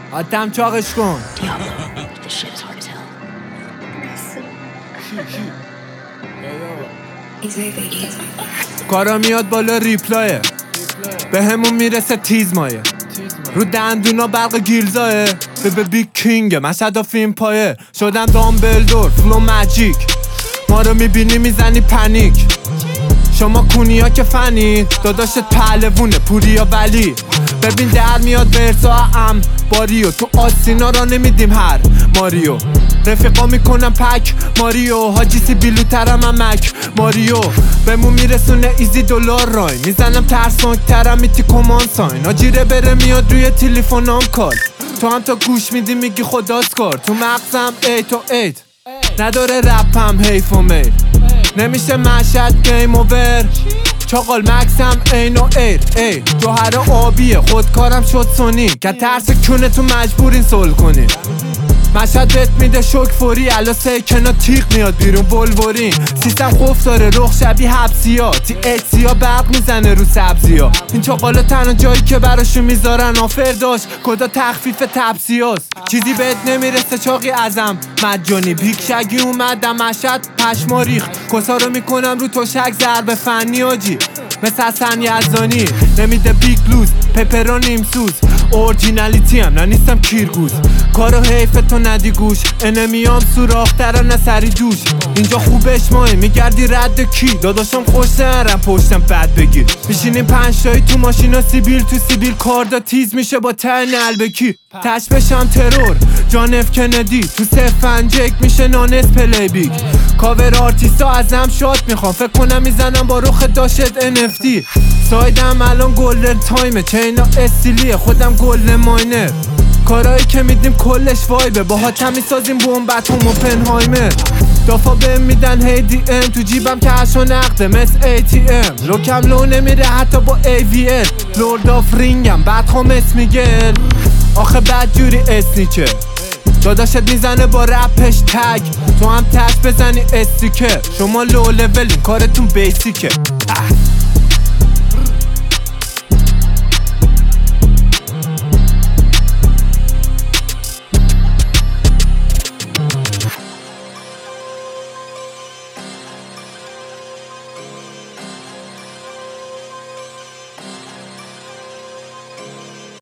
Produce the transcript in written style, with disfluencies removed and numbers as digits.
آدم چاقش کن. کارا میاد بالا ریپلایه، به همون میرسه تیز مایه، رو دندونا برق گیلزاه. به بیگ کینگه مشهد فیلم پایه، شدم دامبلدور فلو ماجیک. ما رو میبینی میزنی پنیک، شما کونیا که فنی داداشت پهلوونه پوریا ولی. ببین در میاد ورسا ام باریو، تو آسینا را نمیدیم هر ماریو. رفیقا میکنم پک ماریو، حاجی سی بیلوترم هم مک ماریو. بهمون میرسونه ایزی دلار رای، میزنم ترسناک ترم میتی کمان ساین. آجیره بره میاد روی تلفنم کال، تو هم تا گوش میدی میگی خداست کار. تو مغزم 8 نداره رپم حیف و میل، نمیشه مشهد گیم اوور. چاقال مکسم این و ایر جوهر آبیه خودکارم شد سونی، که ترس کونه تو مجبورین سول کنی. مشهد بهت میده شوک فوری، الا سیکنا تیغ میاد بیرون ولورین. سیستم خوف داره رخ شبیه حبسی ها، تی اکسی ها برق میزنه رو سبزی ها. این چاقالا تنها جایی که براشون میذارن آفر داشت کدا تخفیف تبسی هاست. چیزی بهت نمیرسه چاقی ازم مجانی، بیک شگی اومدم مشهد پشما ریخت. کسا رو میکنم رو تو شک ضرب فنی آجی مثل حسن یزدانی. نمیده بیگ لوز پپرو نیم سوز، اورجینالیتی هم نیستم کیرگوز. کارو حیف تو ندی گوش، انمیام سوراختر نه سری جوش. اینجا خوبش ماهی میگردی رد کی، داداشم خوش سرم پشتم بد بگیر. میشینیم 5 تایی تو ماشینا سیبیل تو سیبیل، کاردا تیز میشه با تن البکی. تش بشم ترور جان اف کندی، تو سفنجک میشه نانس پلی بیگ. کاور آرتیستا ازم شات میخوام، فکر کنم میزنم با رخ داشت NFT. سایدم الان گلدن تایمه، چینا استیلیه خودم گلدن ماینر. کارایی که میدیم کلش وایبه، باهاتم میسازیم بومبتوم و پنهایمر. دافا بهم میدن هی دی ام، تو جیبم کش و نقده مثل ATM. لوکم لو نمیره حتی با AVL، لورد آف رینگم بدخوام اسمیگل. آخه بد جوری اسنیچه، داداشت میزنه با رپش تگ، تو هم تک بزنی استیکر. شما لو لولین کارتون بیسیکه.